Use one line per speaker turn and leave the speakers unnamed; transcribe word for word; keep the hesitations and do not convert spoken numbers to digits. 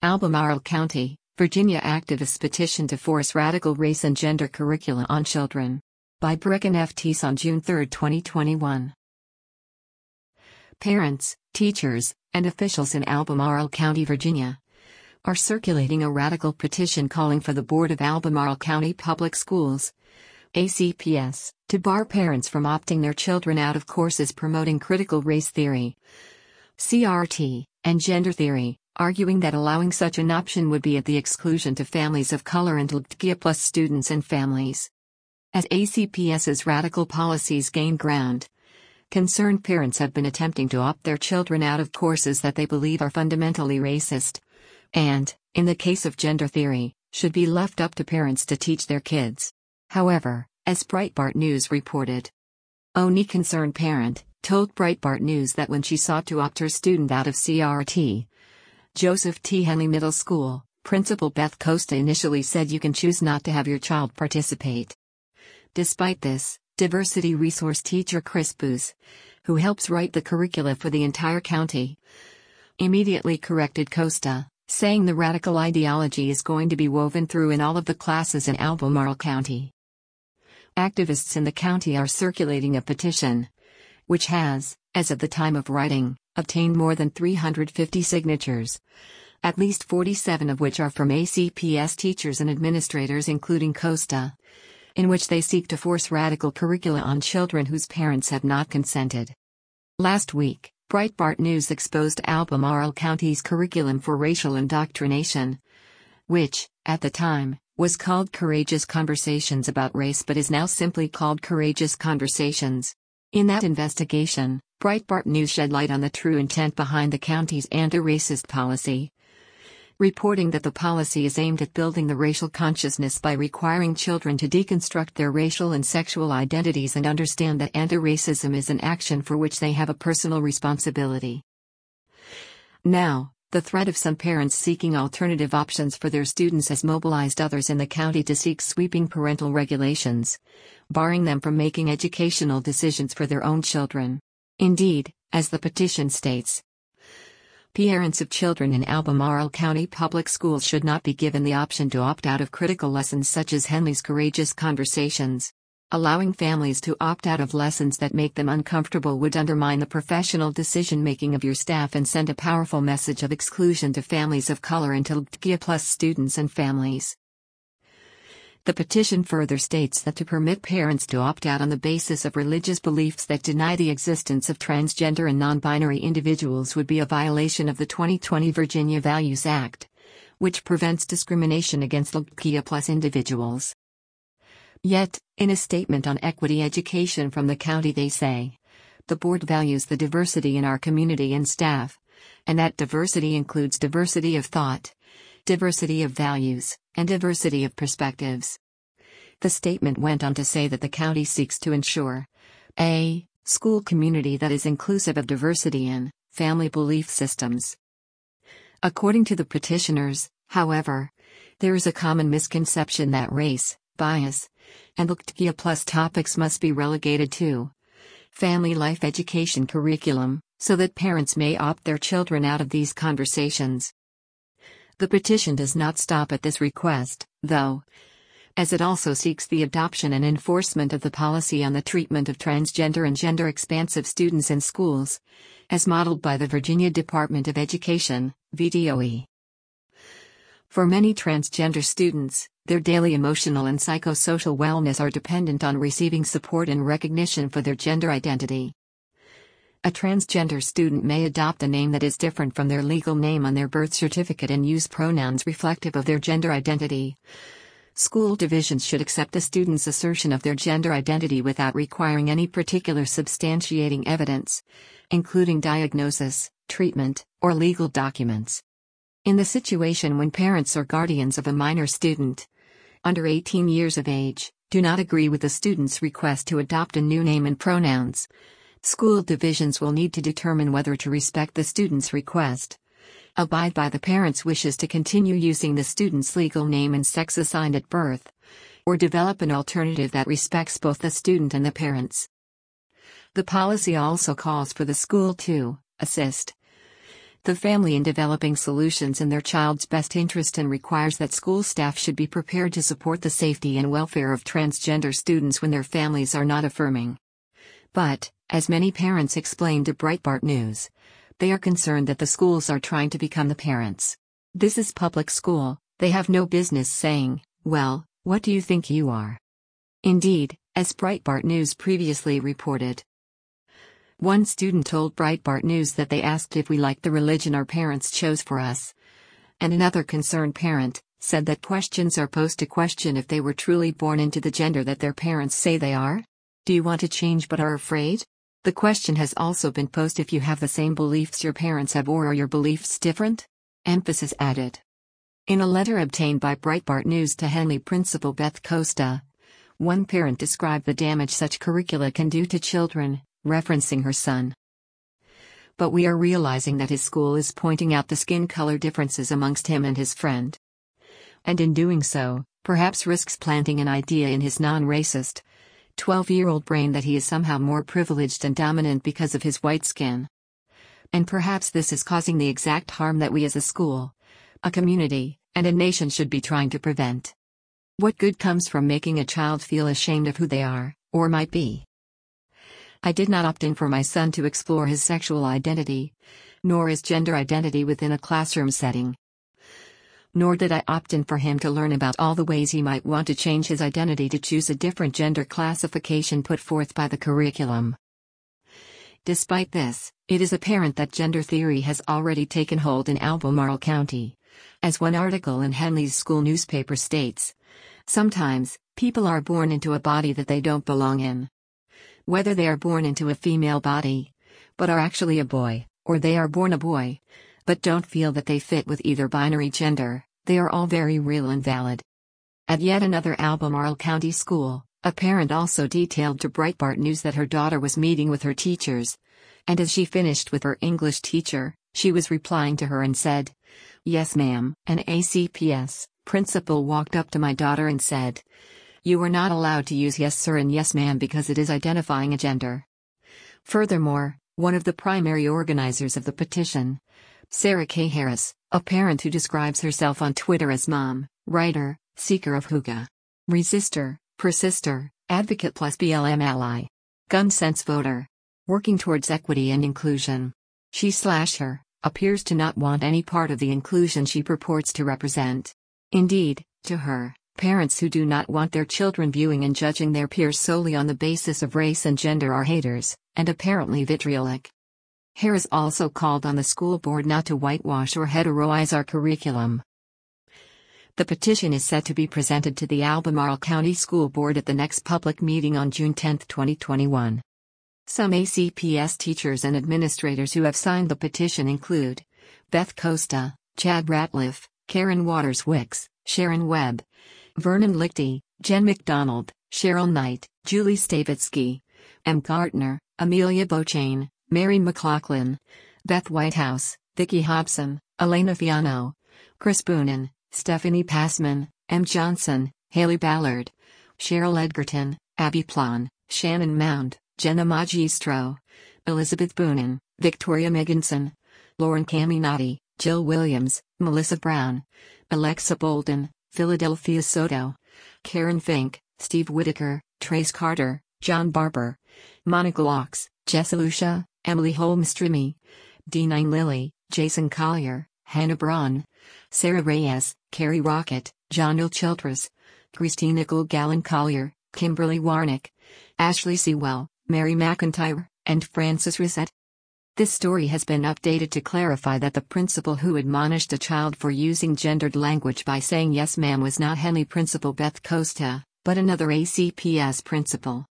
Albemarle County, Virginia activists petition to force radical race and gender curricula on children. By Brecken F. Teese on June third, twenty twenty-one. Parents, teachers, and officials in Albemarle County, Virginia, are circulating a radical petition calling for the Board of Albemarle County Public Schools, A C P S, to bar parents from opting their children out of courses promoting critical race theory, C R T, and gender theory, arguing that allowing such an option would be at the exclusion to families of color and L G B T Q plus students and families. As ACPS's radical policies gain ground, concerned parents have been attempting to opt their children out of courses that they believe are fundamentally racist, and, in the case of gender theory, should be left up to parents to teach their kids. However, as Breitbart News reported, Oni concerned parent told Breitbart News that when she sought to opt her student out of C R T, Joseph T. Henley Middle School, Principal Beth Costa initially said you can choose not to have your child participate. Despite this, diversity resource teacher Chris Booth, who helps write the curricula for the entire county, immediately corrected Costa, saying the radical ideology is going to be woven through in all of the classes in Albemarle County. Activists in the county are circulating a petition, which has, as of the time of writing, obtained more than three hundred fifty signatures, at least forty-seven of which are from A C P S teachers and administrators including Costa, in which they seek to force radical curricula on children whose parents have not consented. Last week, Breitbart News exposed Albemarle County's curriculum for racial indoctrination, which, at the time, was called Courageous Conversations About Race but is now simply called Courageous Conversations. In that investigation, Breitbart News shed light on the true intent behind the county's anti-racist policy, reporting that the policy is aimed at building the racial consciousness by requiring children to deconstruct their racial and sexual identities and understand that anti-racism is an action for which they have a personal responsibility. Now, the threat of some parents seeking alternative options for their students has mobilized others in the county to seek sweeping parental regulations, barring them from making educational decisions for their own children. Indeed, as the petition states, parents of children in Albemarle County Public Schools should not be given the option to opt out of critical lessons such as Henley's Courageous Conversations. Allowing families to opt out of lessons that make them uncomfortable would undermine the professional decision-making of your staff and send a powerful message of exclusion to families of color and to L G B T Q plus students and families. The petition further states that to permit parents to opt out on the basis of religious beliefs that deny the existence of transgender and non-binary individuals would be a violation of the twenty twenty Virginia Values Act, which prevents discrimination against L G B T Q plus individuals. Yet, in a statement on equity education from the county they say, the board values the diversity in our community and staff, and that diversity includes diversity of thought, diversity of values, and diversity of perspectives. The statement went on to say that the county seeks to ensure a school community that is inclusive of diversity in family belief systems. According to the petitioners, however, there is a common misconception that race, bias, and L G B T Q plus topics must be relegated to family life education curriculum, so that parents may opt their children out of these conversations. The petition does not stop at this request, though, as it also seeks the adoption and enforcement of the policy on the treatment of transgender and gender-expansive students in schools, as modeled by the Virginia Department of Education, V D O E. For many transgender students, their daily emotional and psychosocial wellness are dependent on receiving support and recognition for their gender identity. A transgender student may adopt a name that is different from their legal name on their birth certificate and use pronouns reflective of their gender identity. School divisions should accept the student's assertion of their gender identity without requiring any particular substantiating evidence, including diagnosis, treatment, or legal documents. In the situation when parents or guardians of a minor student, under eighteen years of age, do not agree with the student's request to adopt a new name and pronouns, school divisions will need to determine whether to respect the student's request, abide by the parent's wishes to continue using the student's legal name and sex assigned at birth, or develop an alternative that respects both the student and the parents. The policy also calls for the school to assist the family in developing solutions in their child's best interest and requires that school staff should be prepared to support the safety and welfare of transgender students when their families are not affirming. But, as many parents explained to Breitbart News, they are concerned that the schools are trying to become the parents. This is public school, they have no business saying, "Well, what do you think you are?" Indeed, as Breitbart News previously reported. One student told Breitbart News that they asked if we liked the religion our parents chose for us. And another concerned parent said that questions are posed to question if they were truly born into the gender that their parents say they are. Do you want to change but are afraid? The question has also been posed if you have the same beliefs your parents have, or are your beliefs different? Emphasis added. In a letter obtained by Breitbart News to Henley principal Beth Costa, one parent described the damage such curricula can do to children, referencing her son. But we are realizing that his school is pointing out the skin color differences amongst him and his friend. And in doing so, perhaps risks planting an idea in his non-racist, twelve-year-old brain that he is somehow more privileged and dominant because of his white skin. And perhaps this is causing the exact harm that we as a school, a community, and a nation should be trying to prevent. What good comes from making a child feel ashamed of who they are, or might be? I did not opt in for my son to explore his sexual identity, nor his gender identity within a classroom setting. Nor did I opt in for him to learn about all the ways he might want to change his identity to choose a different gender classification put forth by the curriculum. Despite this, it is apparent that gender theory has already taken hold in Albemarle County. As one article in Henley's school newspaper states, sometimes, people are born into a body that they don't belong in. Whether they are born into a female body, but are actually a boy, or they are born a boy, but don't feel that they fit with either binary gender, they are all very real and valid. At yet another Albemarle County school, a parent also detailed to Breitbart News that her daughter was meeting with her teachers, and as she finished with her English teacher, she was replying to her and said, "Yes ma'am." An A C P S principal walked up to my daughter and said, "You are not allowed to use yes sir and yes ma'am because it is identifying a gender." Furthermore, one of the primary organizers of the petition, Sarah K. Harris, a parent who describes herself on Twitter as mom, writer, seeker of hygge, resistor, persister, advocate plus B L M ally, gun sense voter, working towards equity and inclusion. She slash her, appears to not want any part of the inclusion she purports to represent. Indeed, to her, parents who do not want their children viewing and judging their peers solely on the basis of race and gender are haters, and apparently vitriolic. Harris also called on the school board not to whitewash or heteroize our curriculum. The petition is set to be presented to the Albemarle County School Board at the next public meeting on June tenth, twenty twenty-one. Some A C P S teachers and administrators who have signed the petition include Beth Costa, Chad Ratliff, Karen Waters-Wicks, Sharon Webb, Vernon Lichty, Jen McDonald, Cheryl Knight, Julie Stavitsky, M. Gartner, Amelia Beauchesne, Mary McLaughlin, Beth Whitehouse, Vicki Hobson, Elena Fiano, Chris Boonen, Stephanie Passman, M. Johnson, Haley Ballard, Cheryl Edgerton, Abby Plon, Shannon Mound, Jenna Magistro, Elizabeth Boonen, Victoria Meganson, Lauren Caminati, Jill Williams, Melissa Brown, Alexa Bolden, Philadelphia Soto, Karen Fink, Steve Whitaker, Trace Carter, John Barber, Monica Locks, Jessa Lucia, Emily Holmström, D nine Lilly, Jason Collier, Hannah Braun, Sarah Reyes, Carrie Rocket, John L. Childress, Christine Nicole Gallen Collier, Kimberly Warnick, Ashley Sewell, Mary McIntyre, and Frances Reset. This story has been updated to clarify that the principal who admonished a child for using gendered language by saying yes ma'am was not Henley principal Beth Costa, but another A C P S principal.